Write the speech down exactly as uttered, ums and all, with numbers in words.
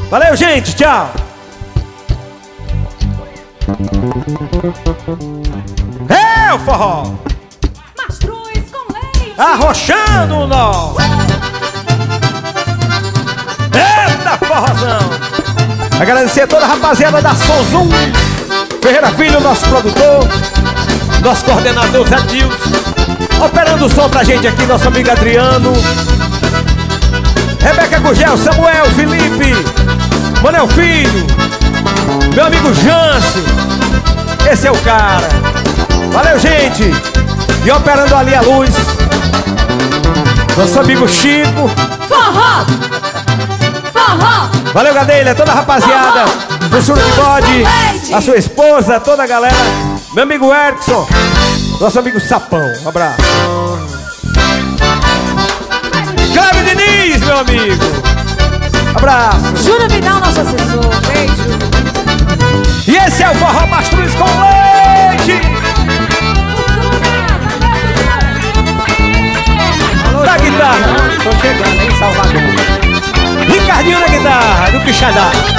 Valeu, gente, tchau. É o forró Mastruz com leite, arrochando o nó. Eita forrozão. Agradecer a toda a rapaziada da Sonzum, Ferreira Filho, nosso produtor, nosso coordenador Zé Dilson, operando o som pra gente aqui, nosso amigo Adriano, Rebeca Gugel, Samuel, Felipe, Manel Filho, meu amigo Jâncio. Esse é o cara. Valeu, gente. E operando ali a luz, nosso amigo Chico. forró, forró. Valeu, Gadelha, toda a rapaziada do Sul de Bode, a sua esposa, toda a galera. Meu amigo Erickson, nosso amigo Sapão, um abraço. Cláudio Diniz, meu amigo, abraço. Júlio Vidal, nosso assessor, beijo. E esse é o Forró Mastruz com leite. Da guitarra, Tô chegando em Salvador. Ricardinho na guitarra, do Quixadá.